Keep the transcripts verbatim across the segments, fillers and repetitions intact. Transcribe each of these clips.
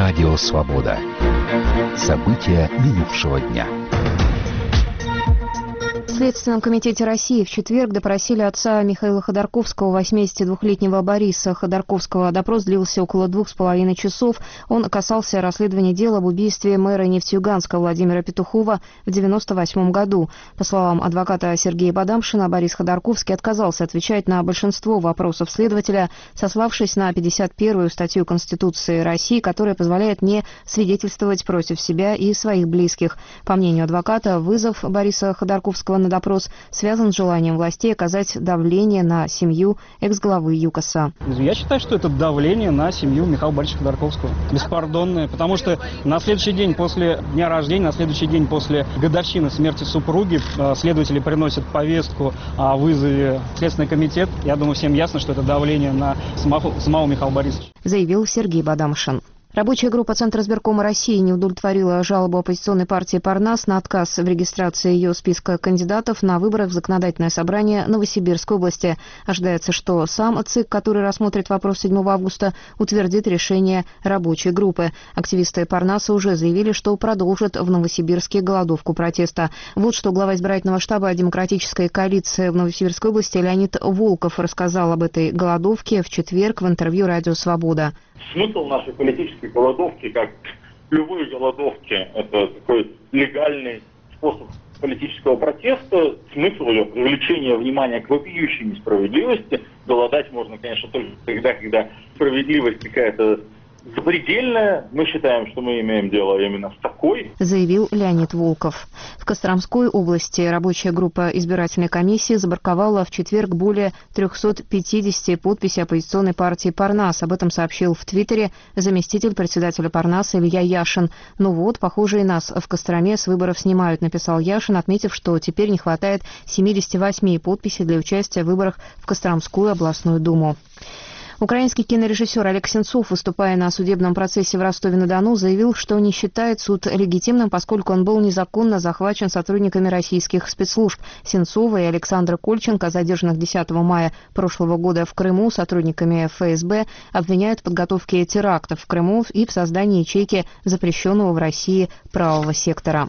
Радио «Свобода». События минувшего дня. В Следственном комитете России в четверг допросили отца Михаила Ходорковского, восьмидесятидвухлетнего Бориса Ходорковского. Допрос длился около двух с половиной часов. Он касался расследования дела об убийстве мэра Нефтеюганска Владимира Петухова в девяносто восьмом году. По словам адвоката Сергея Бадамшина, Борис Ходорковский отказался отвечать на большинство вопросов следователя, сославшись на пятьдесят первую статью Конституции России, которая позволяет не свидетельствовать против себя и своих близких. По мнению адвоката, вызов Бориса Ходорковского на допрос связан с желанием властей оказать давление на семью экс-главы ЮКОСа. Я считаю, что это давление на семью Михаила Борисовича Ходорковского. Беспардонное, потому что на следующий день после дня рождения, на следующий день после годовщины смерти супруги следователи приносят повестку о вызове в Следственный комитет. Я думаю, всем ясно, что это давление на самого, самого Михаила Борисовича. Заявил Сергей Бадамшин. Рабочая группа Центра избиркома России не удовлетворила жалобу оппозиционной партии «Парнас» на отказ в регистрации ее списка кандидатов на выборах в Законодательное собрание Новосибирской области. Ожидается, что сам ЦИК, который рассмотрит вопрос седьмого августа, утвердит решение рабочей группы. Активисты «Парнаса» уже заявили, что продолжат в Новосибирске голодовку протеста. Вот что глава избирательного штаба Демократической коалиции в Новосибирской области Леонид Волков рассказал об этой голодовке в четверг в интервью «Радио Свобода». Смысл нашей политической голодовки, как любые голодовки, это такой легальный способ политического протеста. Смысл ее привлечение внимания к вопиющей несправедливости. Голодать можно, конечно, только тогда, когда справедливость какая-то запредельная. Мы считаем, что мы имеем дело именно с такой. Заявил Леонид Волков. В Костромской области рабочая группа избирательной комиссии забраковала в четверг более трехсот пятидесяти подписей оппозиционной партии «Парнас». Об этом сообщил в Твиттере заместитель председателя «Парнаса» Илья Яшин. «Ну вот, похоже, и нас в Костроме с выборов снимают», написал Яшин, отметив, что теперь не хватает семидесяти восьми подписей для участия в выборах в Костромскую областную думу. Украинский кинорежиссер Олег Сенцов, выступая на судебном процессе в Ростове-на-Дону, заявил, что не считает суд легитимным, поскольку он был незаконно захвачен сотрудниками российских спецслужб. Сенцова и Александра Кольченко, задержанных десятого мая прошлого года в Крыму сотрудниками эф эс бэ, обвиняют в подготовке терактов в Крыму и в создании ячейки запрещенного в России правого сектора.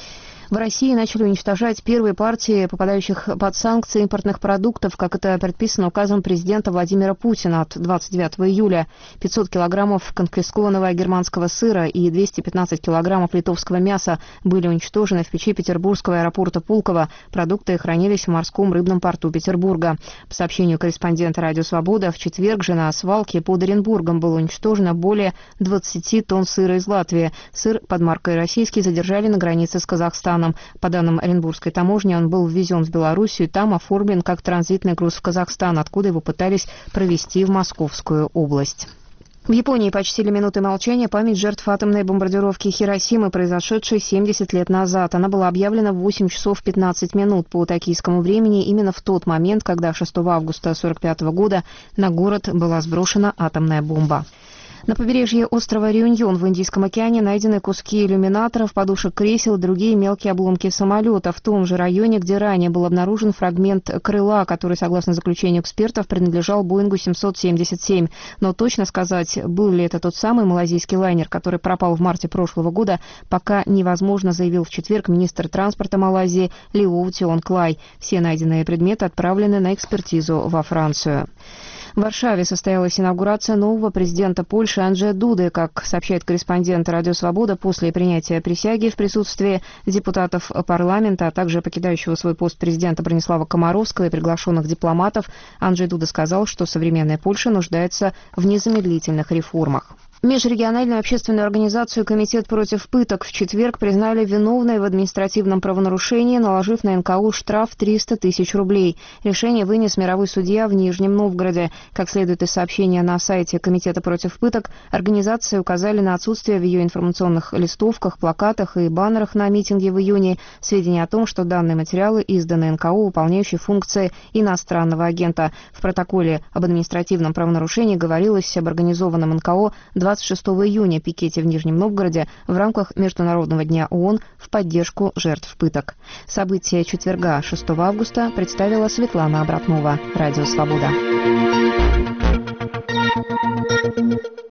В России начали уничтожать первые партии попадающих под санкции импортных продуктов, как это предписано указом президента Владимира Путина от двадцать девятого июля. пятьсот килограммов конфискованного германского сыра и двести пятнадцать килограммов литовского мяса были уничтожены в печи петербургского аэропорта Пулково. Продукты хранились в морском рыбном порту Петербурга. По сообщению корреспондента «Радио Свобода», в четверг же на свалке под Оренбургом было уничтожено более двадцати тонн сыра из Латвии. Сыр под маркой «Российский» задержали на границе с Казахстаном. По данным Оренбургской таможни, он был ввезен в Белоруссию и там оформлен как транзитный груз в Казахстан, откуда его пытались провезти в Московскую область. В Японии почтили минуты молчания память жертв атомной бомбардировки Хиросимы, произошедшей семьдесят лет назад. Она была объявлена в восемь часов пятнадцать минут по токийскому времени, именно в тот момент, когда шестого августа сорок пятого года на город была сброшена атомная бомба. На побережье острова Реюньон в Индийском океане найдены куски иллюминаторов, подушек кресел и другие мелкие обломки самолета. В том же районе, где ранее был обнаружен фрагмент крыла, который, согласно заключению экспертов, принадлежал Боингу семьсот семьдесят семь. Но точно сказать, был ли это тот самый малайзийский лайнер, который пропал в марте прошлого года, пока невозможно, заявил в четверг министр транспорта Малайзии Лиоу Тионг-Лай. Все найденные предметы отправлены на экспертизу во Францию. В Варшаве состоялась инаугурация нового президента Польши Анджея Дуды. Как сообщает корреспондент «Радио Свобода», после принятия присяги в присутствии депутатов парламента, а также покидающего свой пост президента Бронислава Комаровского и приглашенных дипломатов, Анджей Дуда сказал, что современная Польша нуждается в незамедлительных реформах. Межрегиональную общественную организацию «Комитет против пыток» в четверг признали виновной в административном правонарушении, наложив на эн ка о штраф триста тысяч рублей. Решение вынес мировой судья в Нижнем Новгороде. Как следует из сообщения на сайте «Комитета против пыток», организации указали на отсутствие в ее информационных листовках, плакатах и баннерах на митинге в июне сведения о том, что данные материалы изданы эн ка о, выполняющей функции иностранного агента. В протоколе об административном правонарушении говорилось об организованном эн ка о двадцать шестого июня пикете в Нижнем Новгороде в рамках Международного дня ООН в поддержку жертв пыток. События четверга, шестого августа, представила Светлана Абракнова. Радио «Свобода».